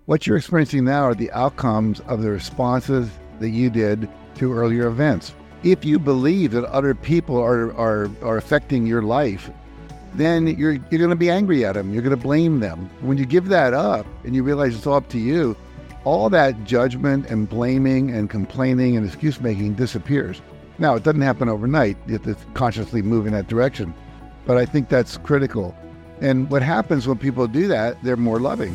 What you're experiencing now are the outcomes of the responses that you did to earlier events. If you believe that other people are affecting your life, then you're going to be angry at them. You're going to blame them. When you give that up and you realize it's all up to you, all that judgment and blaming and complaining and excuse making disappears. Now, it doesn't happen overnight. You have to consciously move in that direction. But I think that's critical. And what happens when people do that, they're more loving.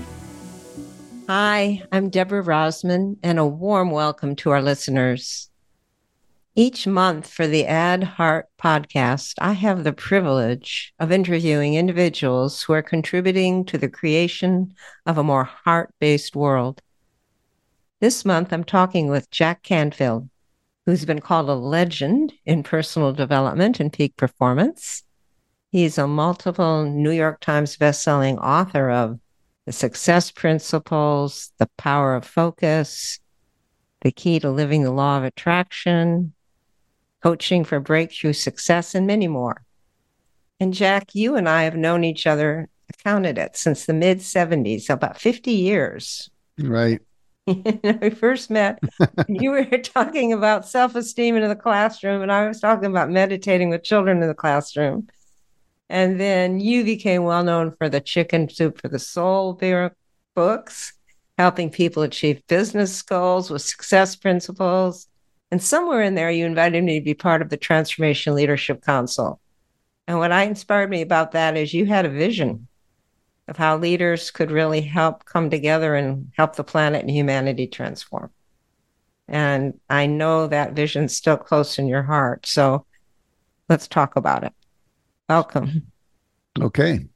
Hi, I'm Deborah Rosman, and a warm welcome to our listeners. Each month for the Add Heart podcast, I have the privilege of interviewing individuals who are contributing to the creation of a more heart-based world. This month, I'm talking with Jack Canfield, who's been called a legend in personal development and peak performance. He's a multiple New York Times bestselling author of The Success Principles, The Power of Focus, The Key to Living the Law of Attraction, Coaching for Breakthrough Success, and many more. And Jack, you and I have known each other, I counted it, since the mid-'70s, so about 50 years. Right. We first met, you were talking about self-esteem in the classroom, and I was talking about meditating with children in the classroom. And then you became well known for the Chicken Soup for the Soul books, helping people achieve business goals with success principles. And somewhere in there, you invited me to be part of the Transformation Leadership Council. And what inspired me about that is you had a vision of how leaders could really help come together and help the planet and humanity transform. And I know that vision's still close in your heart. So let's talk about it. Welcome. Okay.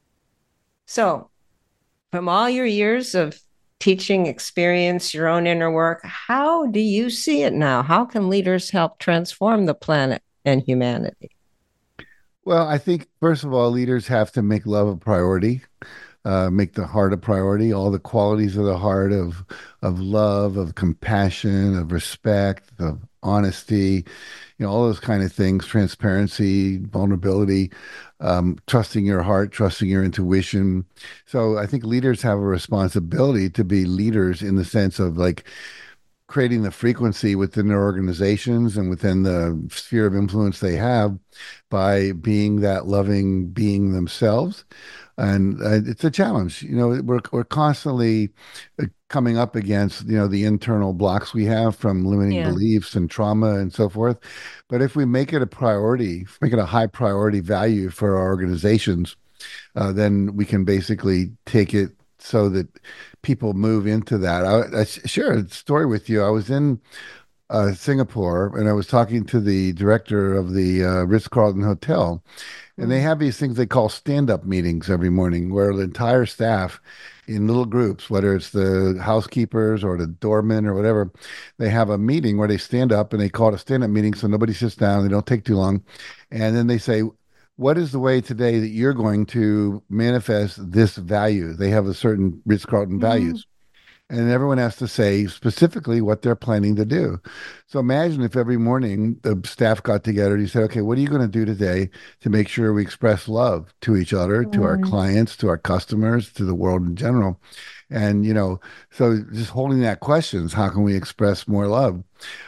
So, from all your years of teaching experience, your own inner work, how do you see it now? How can leaders help transform the planet and humanity? Well, I think, first of all, leaders have to make love a priority, make the heart a priority, all the qualities of the heart of love, of compassion, of respect, of honesty, all those kind of things, transparency, vulnerability, trusting your heart, trusting your intuition. So I think leaders have a responsibility to be leaders in the sense of like creating the frequency within their organizations and within the sphere of influence they have by being that loving being themselves. And it's a challenge. We're constantly coming up against, the internal blocks we have from limiting beliefs and trauma and so forth. But if we make it a priority, make it a high priority value for our organizations, then we can basically take it so that people move into that. I share a story with you. I was in Singapore and I was talking to the director of the Ritz-Carlton Hotel. And they have these things they call stand-up meetings every morning where the entire staff in little groups, whether it's the housekeepers or the doormen or whatever, they have a meeting where they stand up and they call it a stand-up meeting so nobody sits down, they don't take too long. And then they say, what is the way today that you're going to manifest this value? They have a certain Ritz-Carlton values. And everyone has to say specifically what they're planning to do. So imagine if every morning the staff got together and you said, okay, what are you going to do today to make sure we express love to each other, to our clients, to our customers, to the world in general? And, so just holding that question is how can we express more love?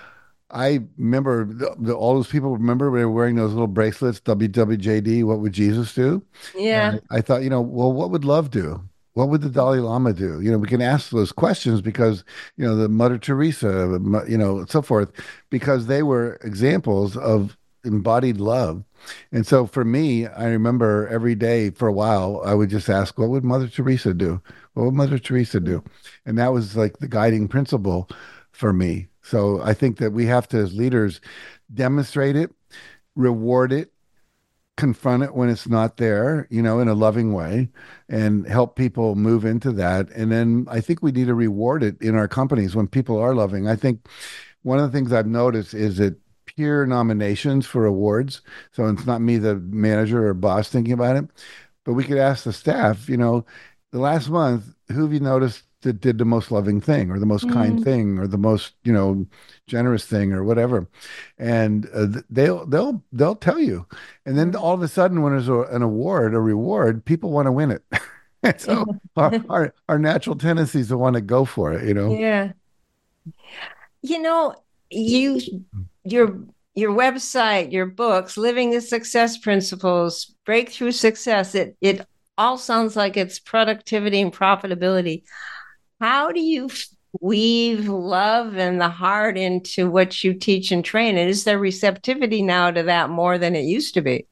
I remember all those people remember they were wearing those little bracelets, WWJD, what would Jesus do? Yeah. And I thought, well, what would love do? What would the Dalai Lama do? We can ask those questions because, the Mother Teresa, so forth, because they were examples of embodied love. And so for me, I remember every day for a while, I would just ask, what would Mother Teresa do? What would Mother Teresa do? And that was like the guiding principle for me. So I think that we have to, as leaders, demonstrate it, reward it, confront it when it's not there, in a loving way, and help people move into that. And then I think we need to reward it in our companies when people are loving. I think one of the things I've noticed is that peer nominations for awards. So it's not me, the manager or boss, thinking about it, but we could ask the staff, the last month, who have you noticed that did the most loving thing or the most kind thing or the most, generous thing or whatever. And they'll tell you. And then all of a sudden when there's an award, a reward, people want to win it. And so our natural tendencies to want to go for it, you know. Yeah. You know, you your your website, your books, Living the Success Principles, Breakthrough Success, it all sounds like it's productivity and profitability. How do you weave love and the heart into what you teach and train? And is there receptivity now to that more than it used to be?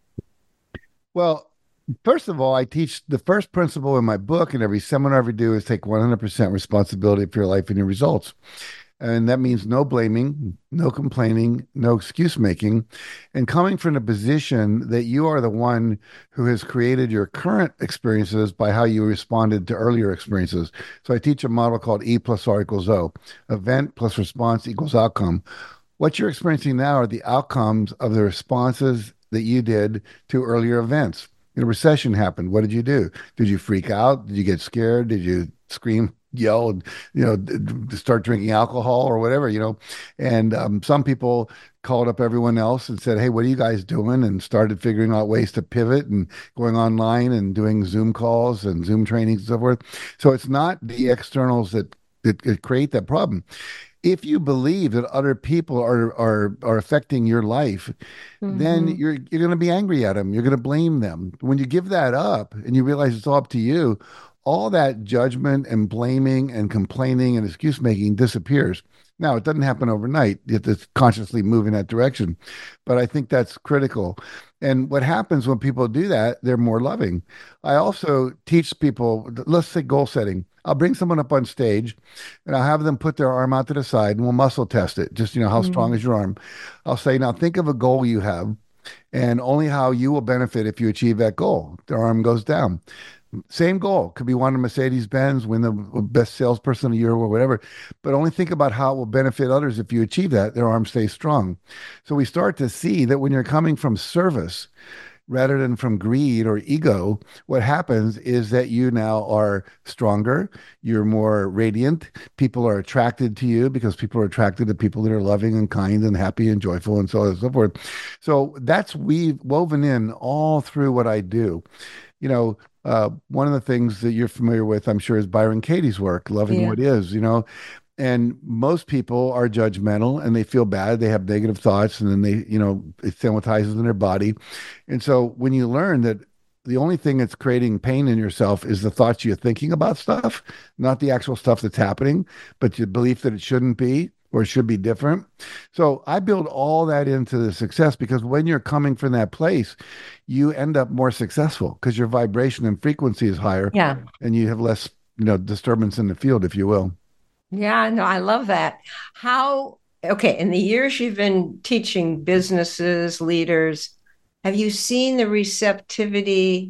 Well, first of all, I teach the first principle in my book, and every seminar I ever do is take 100% responsibility for your life and your results. And that means no blaming, no complaining, no excuse making, and coming from a position that you are the one who has created your current experiences by how you responded to earlier experiences. So I teach a model called E plus R equals O, event plus response equals outcome. What you're experiencing now are the outcomes of the responses that you did to earlier events. A recession happened. What did you do? Did you freak out? Did you get scared? Did you scream, yell, and start drinking alcohol or whatever? And some people called up everyone else and said, "Hey, what are you guys doing?" And started figuring out ways to pivot and going online and doing Zoom calls and Zoom trainings and so forth. So it's not the externals that create that problem. If you believe that other people are affecting your life, then Mm-hmm. you're going to be angry at them. You're going to blame them. When you give that up and you realize it's all up to you, all that judgment and blaming and complaining and excuse making disappears. Now, it doesn't happen overnight. You have to consciously move in that direction. But I think that's critical. And what happens when people do that, they're more loving. I also teach people, let's say goal setting. I'll bring someone up on stage and I'll have them put their arm out to the side and we'll muscle test it. Just, how strong Mm-hmm. is your arm? I'll say, now think of a goal you have and only how you will benefit if you achieve that goal. Their arm goes down. Same goal. Could be one of Mercedes Benz, win the best salesperson of the year or whatever. But only think about how it will benefit others if you achieve that. Their arm stays strong. So we start to see that when you're coming from service rather than from greed or ego, what happens is that you now are stronger, you're more radiant, people are attracted to you because people are attracted to people that are loving and kind and happy and joyful and so on and so forth. So that's we've woven in all through what I do. One of the things that you're familiar with, I'm sure, is Byron Katie's work, Loving Yeah. What Is. And most people are judgmental and they feel bad. They have negative thoughts and then it systematizes in their body. And so when you learn that the only thing that's creating pain in yourself is the thoughts you're thinking about stuff, not the actual stuff that's happening, but your belief that it shouldn't be or it should be different. So I build all that into the success because when you're coming from that place, you end up more successful because your vibration and frequency is higher Yeah. and you have less, disturbance in the field, if you will. Yeah, no, I love that. Okay, in the years you've been teaching businesses, leaders, have you seen the receptivity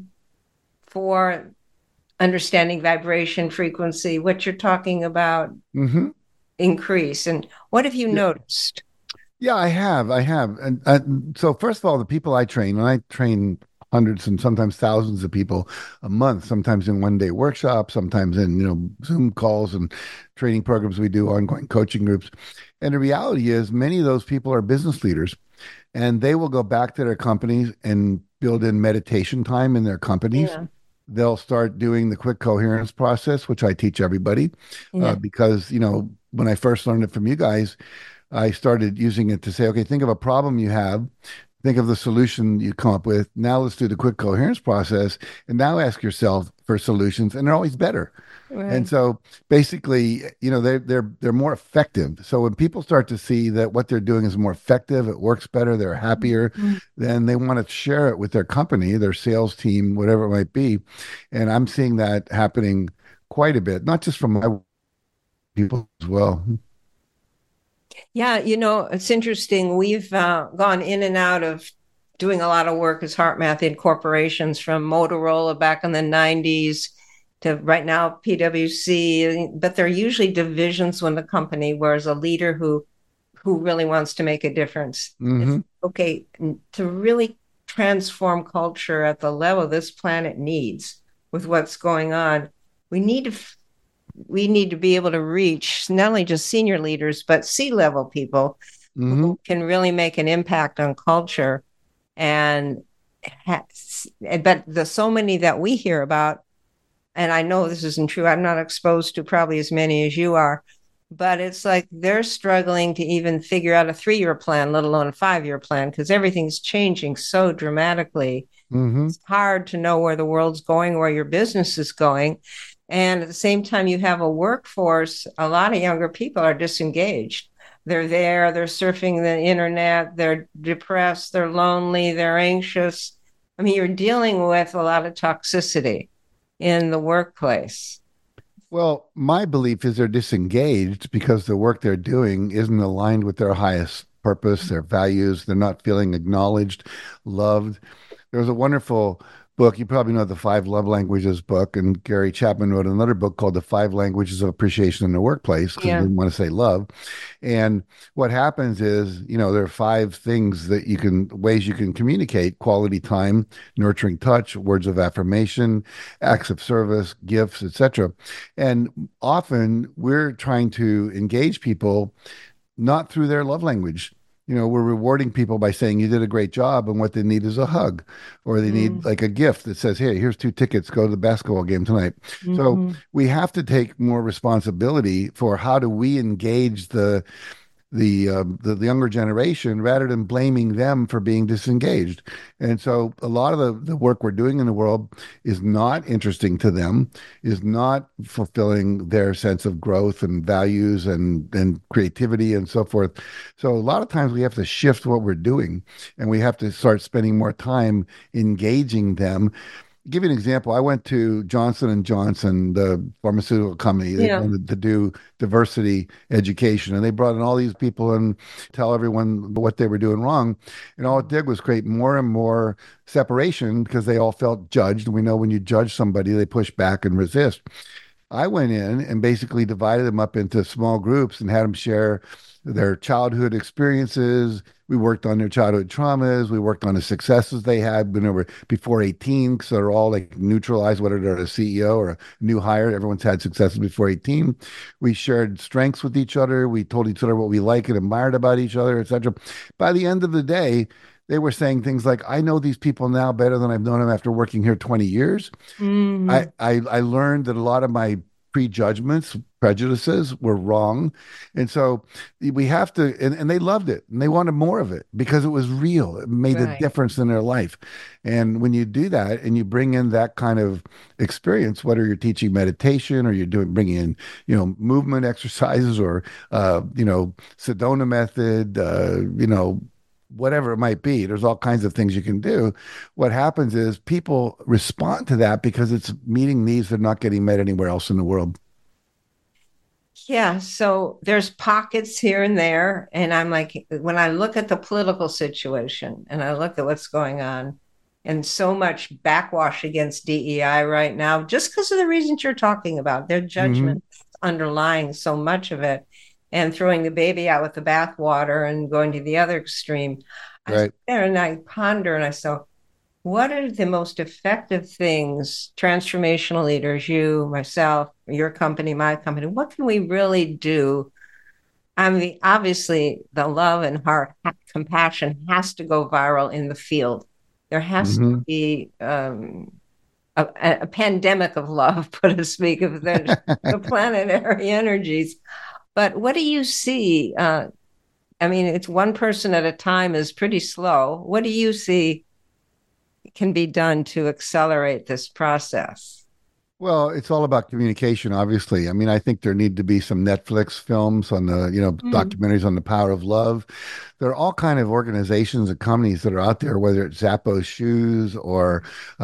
for understanding vibration, frequency, what you're talking about Hmm. increase? And what have you Yeah. noticed? Yeah, I have. And so first of all, the people I train, and I train hundreds and sometimes thousands of people a month, sometimes in one day workshops, sometimes in, Zoom calls and training programs we do, ongoing coaching groups. And the reality is many of those people are business leaders and they will go back to their companies and build in meditation time in their companies. Yeah. They'll start doing the quick coherence process, which I teach everybody, Yeah. because, when I first learned it from you guys, I started using it to say, okay, think of a problem you have, think of the solution you come up with. Now let's do the quick coherence process, and now ask yourself for solutions, and they're always better. And Right. so basically, they're more effective. So when people start to see that what they're doing is more effective, it works better, they're happier, Mhm. then they want to share it with their company, their sales team, whatever it might be. And I'm seeing that happening quite a bit, not just from my people as well. Yeah, it's interesting. We've gone in and out of doing a lot of work as HeartMath in corporations from Motorola back in the 90s to right now PwC, but they're usually divisions within the company, whereas a leader who really wants to make a difference. It's Hmm. okay to really transform culture at the level this planet needs with what's going on. We need to we need to be able to reach not only just senior leaders, but C-level people Hmm. who can really make an impact on culture. And but the so many that we hear about and I know this isn't true. I'm not exposed to probably as many as you are, but it's like they're struggling to even figure out a 3-year plan, let alone a 5-year plan, because everything's changing so dramatically. Hmm. It's hard to know where the world's going, where your business is going. And at the same time, you have a workforce, a lot of younger people are disengaged. They're there, they're surfing the internet, they're depressed, they're lonely, they're anxious. I mean, you're dealing with a lot of toxicity in the workplace. Well, my belief is they're disengaged because the work they're doing isn't aligned with their highest purpose, their values. They're not feeling acknowledged, loved. There was a wonderful book. You probably know the Five Love Languages book, and Gary Chapman wrote another book called The Five Languages of Appreciation in the Workplace because he Yeah. didn't want to say love. And what happens is, there are five things that ways you can communicate: quality time, nurturing touch, words of affirmation, acts of service, gifts, etc. And often we're trying to engage people not through their love language. We're rewarding people by saying you did a great job, and what they need is a hug, or they need Mm-hmm. like a gift that says, "Hey, here's 2 tickets. Go to the basketball game tonight." So Mm-hmm. we have to take more responsibility for how do we engage the younger generation rather than blaming them for being disengaged. And so a lot of the work we're doing in the world is not interesting to them, is not fulfilling their sense of growth and values and creativity and so forth. So a lot of times we have to shift what we're doing and we have to start spending more time engaging them. Give you an example. I went to Johnson and Johnson, the pharmaceutical company. They Yeah. wanted to do diversity education, and they brought in all these people and tell everyone what they were doing wrong. And all it did was create more and more separation because they all felt judged. And we know when you judge somebody, they push back and resist. I went in and basically divided them up into small groups and had them share their childhood experiences. We worked on their childhood traumas. We worked on the successes they had been over before 18. So they're all like neutralized, whether they're a CEO or a new hire. Everyone's had successes before 18. We shared strengths with each other. We told each other what we liked and admired about each other, etc. By the end of the day, they were saying things like, I know these people now better than I've known them after working here 20 years. Mm-hmm. I learned that a lot of my prejudgments, prejudices were wrong. And so we have to, and they loved it and they wanted more of it because it was real. It made a Right. difference in their life. And when you do that and you bring in that kind of experience, whether you're teaching meditation or you're bringing in, movement exercises or, Sedona method, whatever it might be. There's all kinds of things you can do. What happens is people respond to that because it's meeting needs that are not getting met anywhere else in the world. Yeah, so there's pockets here and there. And I'm like, when I look at the political situation and I look at what's going on, and so much backwash against DEI right now, just because of the reasons you're talking about, their Hmm. judgment underlying so much of it, and throwing the baby out with the bathwater and going to the other extreme. I sit Right. there and I ponder and I say, what are the most effective things, transformational leaders, you, myself, your company, my company, what can we really do? I mean, obviously, the love and heart compassion has to go viral in the field. There has to Hmm. be a pandemic of love, so to speak, of the planetary energies. But what do you see? I mean, it's one person at a time is pretty slow. What do you see can be done to accelerate this process? Well, it's all about communication, obviously. I mean, I think there need to be some Netflix films on the, Mm. documentaries on the power of love. There are all kind of organizations and companies that are out there, whether it's Zappos shoes or,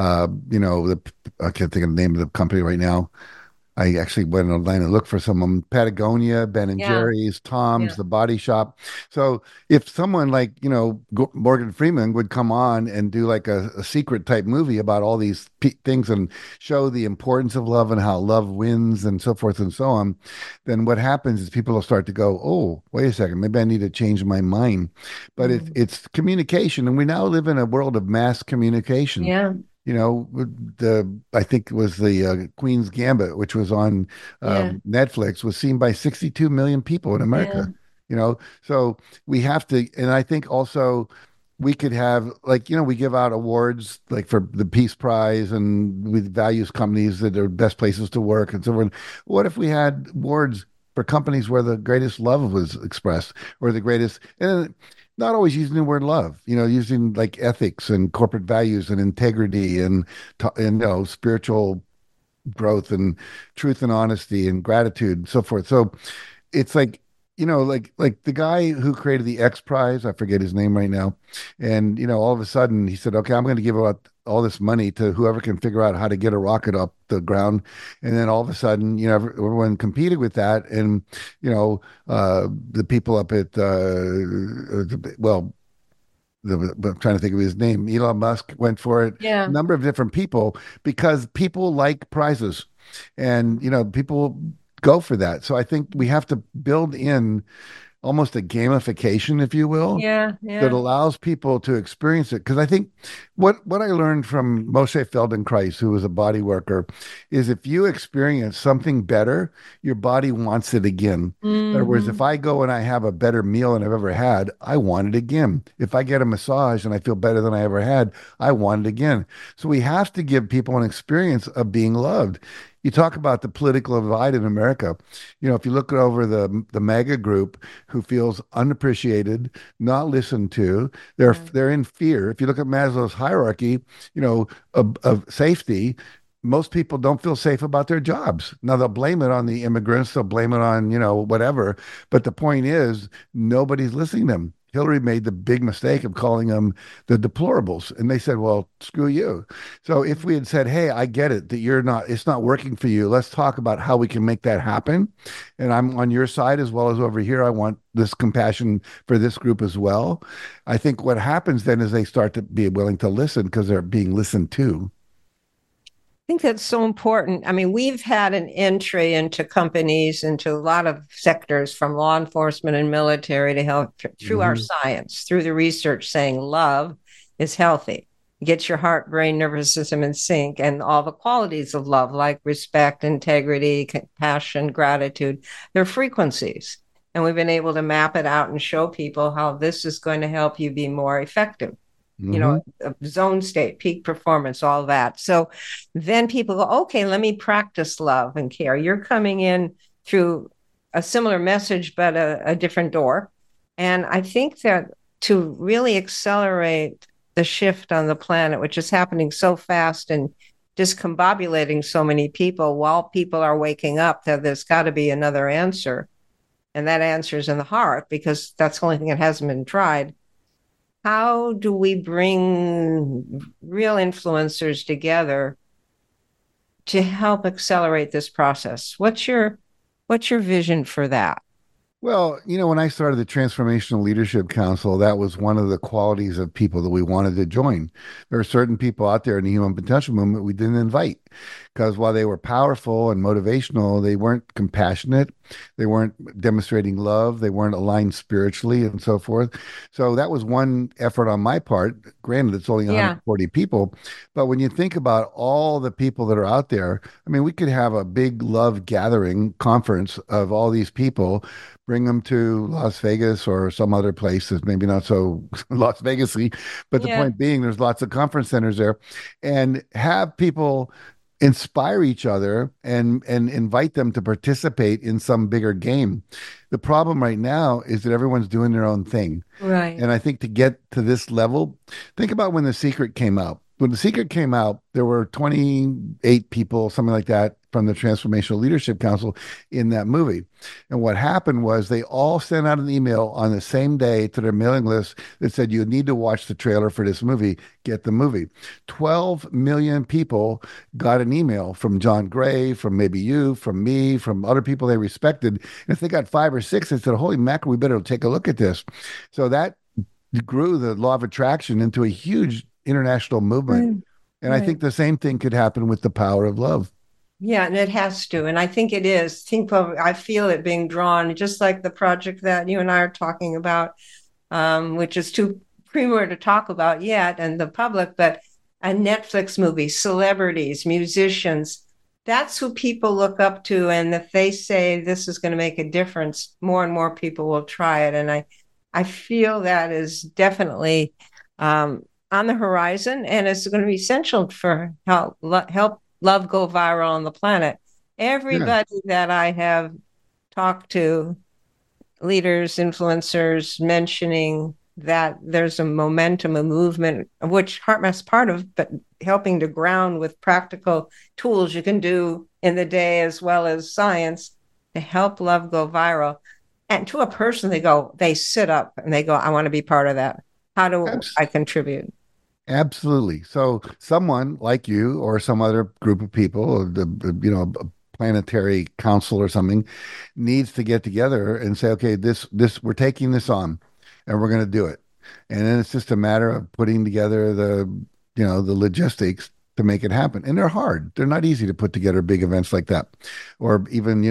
I can't think of the name of the company right now. I actually went online and looked for some of them. Patagonia, Ben and Yeah, Jerry's, Tom's, yeah. The Body Shop. So if someone like, Morgan Freeman would come on and do like a secret type movie about all these things and show the importance of love and how love wins and so forth and so on, then what happens is people will start to go, oh, wait a second, maybe I need to change my mind. But Mm. it's communication. And we now live in a world of mass communication. Yeah, The I think it was the Queen's Gambit, which was on yeah, Netflix, was seen by 62 million people in yeah. America. So we have to, and I think also we could have, like, we give out awards like for the Peace Prize and with values companies that are best places to work and so on. What if we had awards for companies where the greatest love was expressed, or the greatest, and not always using the word love, using like ethics and corporate values and integrity and spiritual growth and truth and honesty and gratitude and so forth. So it's like, like the guy who created the X Prize, I forget his name right now, and all of a sudden he said, okay, I'm going to give out all this money to whoever can figure out how to get a rocket up the ground. And then all of a sudden, everyone competed with that. And the people up at well, I'm trying to think of his name. Elon Musk went for it. A Yeah. number of different people, because people like prizes, and people go for that. So I think we have to build in almost a gamification, if you will, Yeah. that Yeah. allows people to experience it. Because I think what I learned from Moshe Feldenkrais, who was a body worker, is if you experience something better, your body wants it again. In other words, if Hmm. I go and I have a better meal than I've ever had, I want it again. If I get a massage and I feel better than I ever had, I want it again. So we have to give people an experience of being loved. You talk about the political divide in America. If you look over the MAGA group, who feels unappreciated, not listened to, Yeah. they're in fear. If you look at Maslow's hierarchy, of safety, most people don't feel safe about their jobs. Now they'll blame it on the immigrants, they'll blame it on, whatever. But the point is, nobody's listening to them. Hillary made the big mistake of calling them the deplorables. And they said, well, screw you. So if we had said, hey, I get it that it's not working for you. Let's talk about how we can make that happen. And I'm on your side as well as over here. I want this compassion for this group as well. I think what happens then is they start to be willing to listen because they're being listened to. I think that's so important. I mean, we've had an entry into companies, into a lot of sectors, from law enforcement and military, to help through our Mm-hmm. science, through the research, saying love is healthy. Get your heart, brain, nervous system in sync, and all the qualities of love, like respect, integrity, compassion, gratitude, they're frequencies. And we've been able to map it out and show people how this is going to help you be more effective, Mm-hmm. zone state, peak performance, all that. So then people go, okay, let me practice love and care. You're coming in through a similar message, but a different door. And I think that to really accelerate the shift on the planet, which is happening so fast and discombobulating so many people, while people are waking up, that there's got to be another answer. And that answer is in the heart, because that's the only thing that hasn't been tried. How do we bring real influencers together to help accelerate this process? What's your vision for that? Well, when I started the Transformational Leadership Council, that was one of the qualities of people that we wanted to join. There are certain people out there in the human potential movement we didn't invite because while they were powerful and motivational, they weren't compassionate. They weren't demonstrating love. They weren't aligned spiritually and so forth. So that was one effort on my part. Granted, it's only Yeah. 140 people. But when you think about all the people that are out there, I mean, we could have a big love gathering conference of all these people, bring them to Las Vegas or some other place that's maybe not so Las Vegas-y. But the Yeah. point being, there's lots of conference centers there, and have people inspire each other and invite them to participate in some bigger game. The problem right now is that everyone's doing their own thing. Right. And I think to get to this level, think about when The Secret came out. When The Secret came out, there were 28 people, something like that, from the Transformational Leadership Council in that movie. And what happened was they all sent out an email on the same day to their mailing list that said, you need to watch the trailer for this movie, get the movie. 12 million people got an email from John Gray, from maybe you, from me, from other people they respected. And if they got five or six, they said, holy mackerel, we better take a look at this. So that grew the law of attraction into a huge international movement. Right. And I Right. think the same thing could happen with the power of love. Yeah, and it has to. And I think it is. I feel it being drawn, just like the project that you and I are talking about, which is too premature to talk about yet, and the public, but a Netflix movie, celebrities, musicians, that's who people look up to. And if they say this is going to make a difference, more and more people will try it. And I feel that is definitely on the horizon, and it's going to be essential for help love go viral on the planet. Yeah, Everybody that I have talked to, leaders, influencers, mentioning that there's a momentum, a movement, of which HeartMath's part of, but helping to ground with practical tools you can do in the day as well as science to help love go viral. And to a person, they sit up and they go, I want to be part of that. How do abs- I contribute? absolutely. So someone like you or some other group of people, or a planetary council or something, needs to get together and say, okay, this we're taking this on, and we're going to do it. And then it's just a matter of putting together the logistics to make it happen. And they're hard. They're not easy to put together big events like that, or even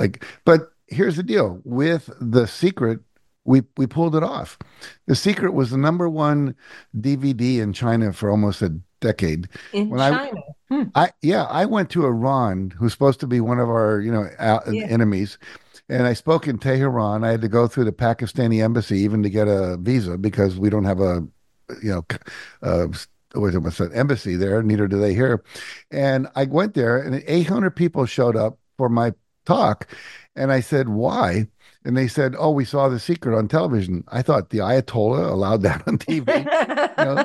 But here's the deal with The Secret. We pulled it off. The Secret was the number one DVD in China for almost a decade. In When I China. Hmm. I went to Iran, who's supposed to be one of our Yeah. enemies, and I spoke in Tehran. I had to go through the Pakistani embassy even to get a visa because we don't have a you know uh, what's that embassy there. Neither do they here. And I went there, and 800 people showed up for my talk, and I said, "Why?" And they said, "Oh, we saw The Secret on television." I thought the Ayatollah allowed that on TV. You know,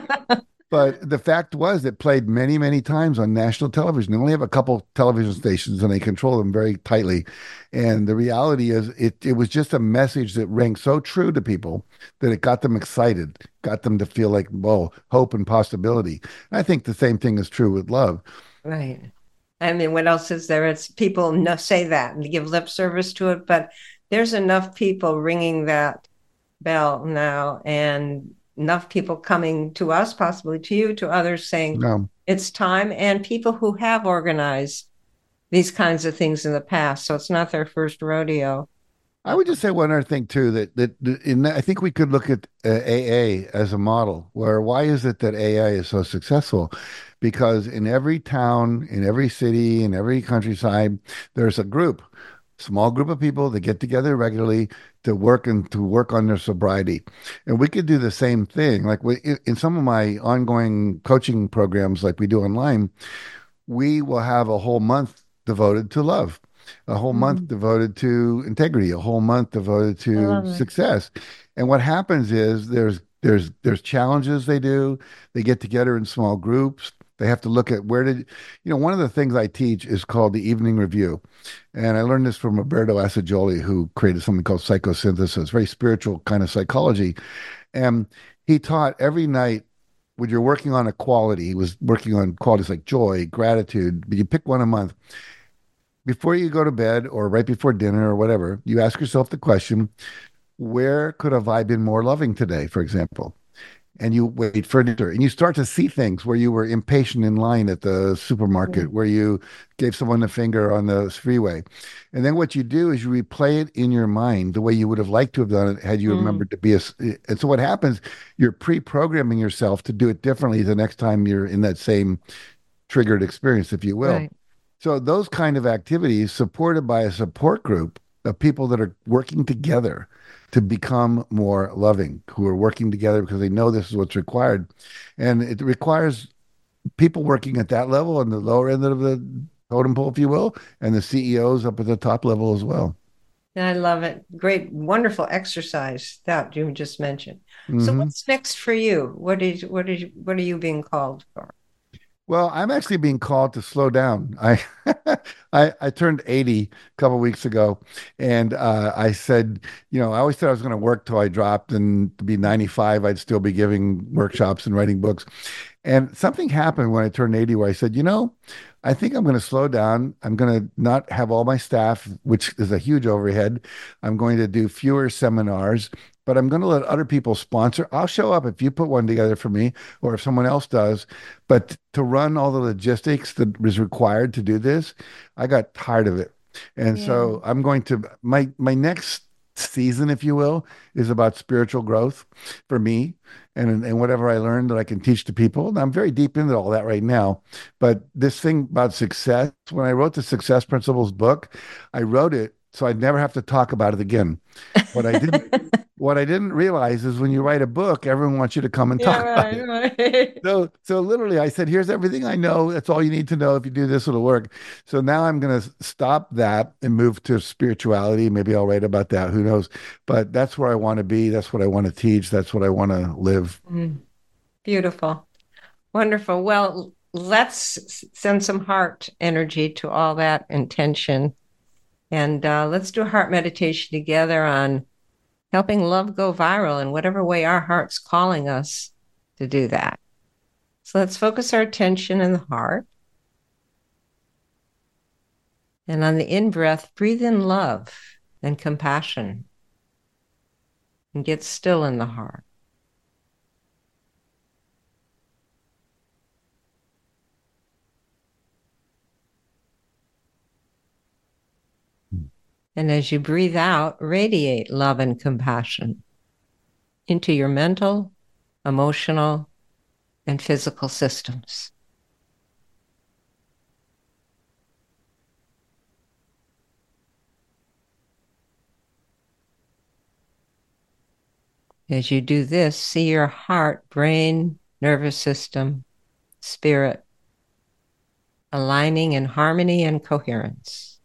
but the fact was, it played many, many times on national television. They only have a couple television stations, and they control them very tightly. And the reality is, it was just a message that rang so true to people that it got them excited, got them to feel like, whoa, hope and possibility. And I think the same thing is true with love. Right. I mean, what else is there? It's people say that and give lip service to it, but there's enough people ringing that bell now, and enough people coming to us, possibly to you, to others, saying No, it's time, and people who have organized these kinds of things in the past. So it's not their first rodeo. I would just say one other thing too I think we could look at AA as a model. Where why is it that AA is so successful? Because in every town, in every city, in every countryside, there's a group, small group of people that get together regularly to work on their sobriety. And we could do the same thing. Like in some of my ongoing coaching programs, like we do online, we will have a whole month devoted to love, a whole month Mhm. devoted to integrity, a whole month devoted I to love it. success. And what happens is there's challenges they do. They get together in small groups. They have to look at one of the things I teach is called the evening review. And I learned this from Roberto Assagioli, who created something called psychosynthesis, very spiritual kind of psychology. And he taught every night when you're working on a quality, he was working on qualities like joy, gratitude, but you pick one a month. Before you go to bed or right before dinner or whatever, you ask yourself the question, where could have I been more loving today, for example? And you wait for an answer. And you start to see things where you were impatient in line at the supermarket, where you gave someone the finger on the freeway. And then what you do is you replay it in your mind the way you would have liked to have done it had you Mm, remembered to be a. And so what happens, you're pre-programming yourself to do it differently the next time you're in that same triggered experience, if you will. right. So those kind of activities supported by a support group of people that are working together to become more loving, who are working together because they know this is what's required. And it requires people working at that level on the lower end of the totem pole, if you will, and the CEOs up at the top level as well. I love it. Great, wonderful exercise that you just mentioned. So Hmm. what's next for you? What are you being called for? Well, I'm actually being called to slow down. I turned 80 a couple of weeks ago, and I said, I always thought I was going to work till I dropped, and to be 95, I'd still be giving workshops and writing books. And something happened when I turned 80 where I said, I think I'm going to slow down. I'm going to not have all my staff, which is a huge overhead. I'm going to do fewer seminars, but I'm going to let other people sponsor. I'll show up if you put one together for me or if someone else does. But to run all the logistics that was required to do this, I got tired of it. And Yeah. so I'm going to my next season, if you will, is about spiritual growth for me and whatever I learned that I can teach to people. And I'm very deep into all that right now. But this thing about success, when I wrote the Success Principles book, I wrote it so I'd never have to talk about it again. What I didn't what I didn't realize is when you write a book, everyone wants you to come and Yeah, talk about right, it. right. So literally, I said, "Here's everything I know. That's all you need to know. If you do this, it'll work." So now I'm going to stop that and move to spirituality. Maybe I'll write about that. Who knows? But that's where I want to be. That's what I want to teach. That's what I want to live. Mm, beautiful. Wonderful. Well, let's send some heart energy to all that intention. And let's do a heart meditation together on helping love go viral in whatever way our heart's calling us to do that. So let's focus our attention in the heart. And on the in breath, breathe in love and compassion and get still in the heart. And as you breathe out, radiate love and compassion into your mental, emotional, and physical systems. As you do this, see your heart, brain, nervous system, spirit aligning in harmony and coherence.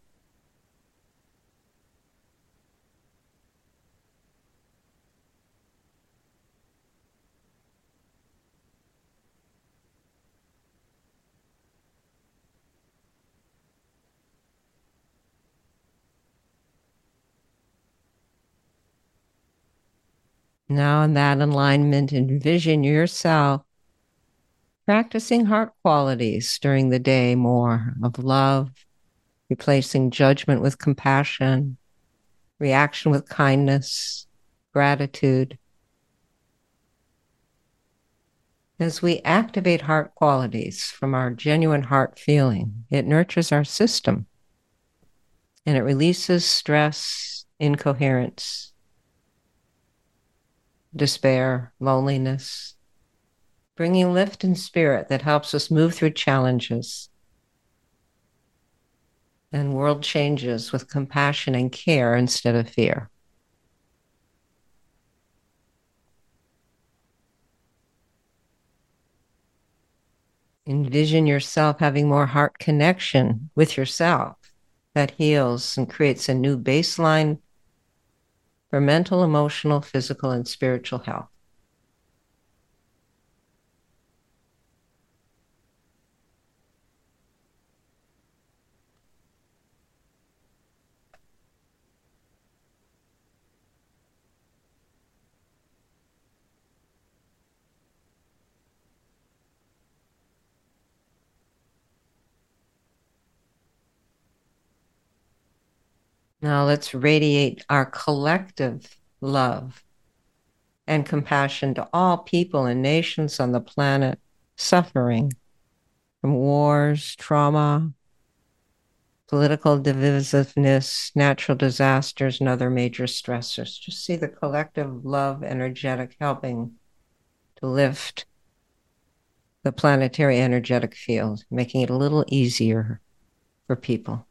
Now, in that alignment, envision yourself practicing heart qualities during the day more of love, replacing judgment with compassion, reaction with kindness, gratitude. As we activate heart qualities from our genuine heart feeling, it nurtures our system and it releases stress, incoherence, despair, loneliness, bringing lift and spirit that helps us move through challenges and world changes with compassion and care instead of fear. Envision yourself having more heart connection with yourself that heals and creates a new baseline for mental, emotional, physical, and spiritual health. Now let's radiate our collective love and compassion to all people and nations on the planet suffering from wars, trauma, political divisiveness, natural disasters, and other major stressors. Just see the collective love energetic helping to lift the planetary energetic field, making it a little easier for people.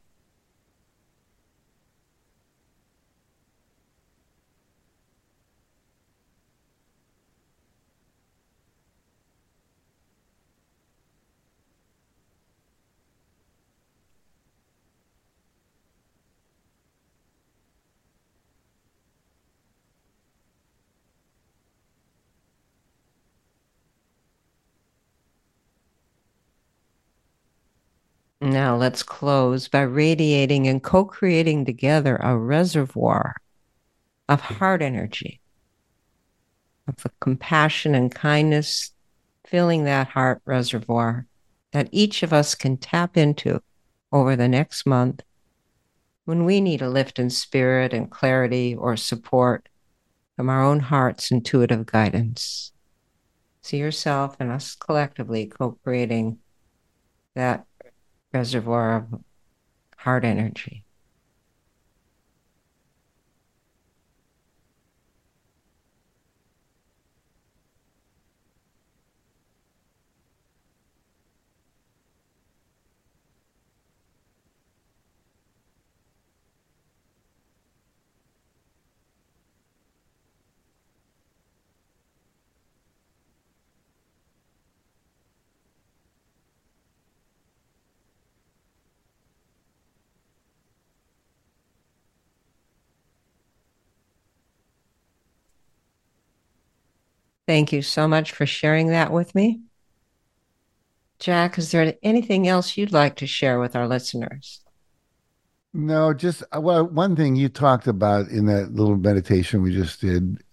Now let's close by radiating and co-creating together a reservoir of heart energy, of the compassion and kindness, filling that heart reservoir that each of us can tap into over the next month when we need a lift in spirit and clarity or support from our own heart's intuitive guidance. See yourself and us collectively co-creating that reservoir of heart energy. Thank you so much for sharing that with me. Jack, is there anything else you'd like to share with our listeners? No, just well, one thing you talked about in that little meditation we just did,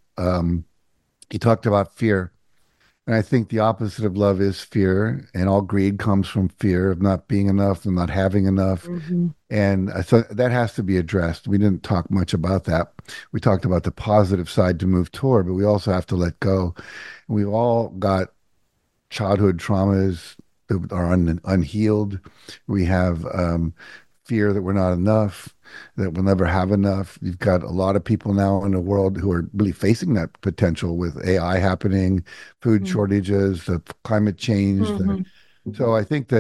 you talked about fear. And I think the opposite of love is fear, and all greed comes from fear of not being enough and not having enough. Mm-hmm. And so that has to be addressed. We didn't talk much about that. We talked about the positive side to move toward, but we also have to let go. And we've all got childhood traumas that are unhealed. We have fear that we're not enough, that we'll never have enough. You've got a lot of people now in the world who are really facing that potential with AI happening, food shortages, the climate change. Mm-hmm. So I think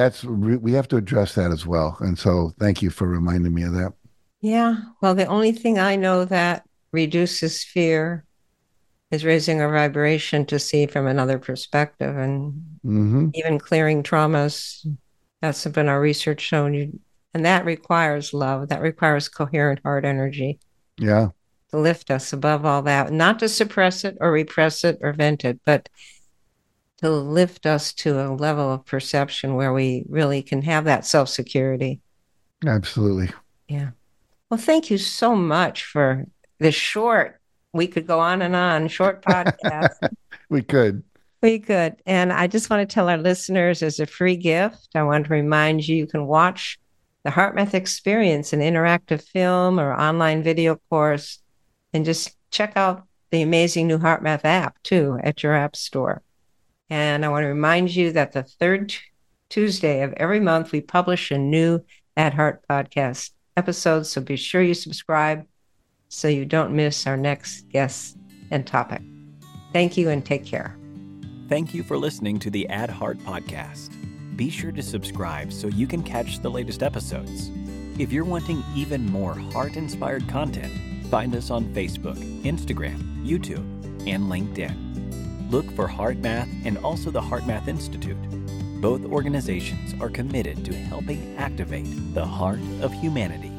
we have to address that as well. And so thank you for reminding me of that. Yeah. Well, the only thing I know that reduces fear is raising our vibration to see from another perspective and Hmm. even clearing traumas. That's been our research shown you. And that requires love. That requires coherent heart energy Yeah, to lift us above all that, not to suppress it or repress it or vent it, but to lift us to a level of perception where we really can have that self-security. absolutely. Yeah. Well, thank you so much for this short, we could go on, short podcast. We could. We could. And I just want to tell our listeners as a free gift, I want to remind you, you can watch the HeartMath Experience, an interactive film or online video course, and just check out the amazing new HeartMath app too at your app store. And I want to remind you that the third Tuesday of every month, we publish a new At Heart podcast episode. So be sure you subscribe so you don't miss our next guest and topic. Thank you and take care. Thank you for listening to the At Heart podcast. Be sure to subscribe so you can catch the latest episodes. If you're wanting even more heart-inspired content, find us on Facebook, Instagram, YouTube, and LinkedIn. Look for HeartMath and also the HeartMath Institute. Both organizations are committed to helping activate the heart of humanity.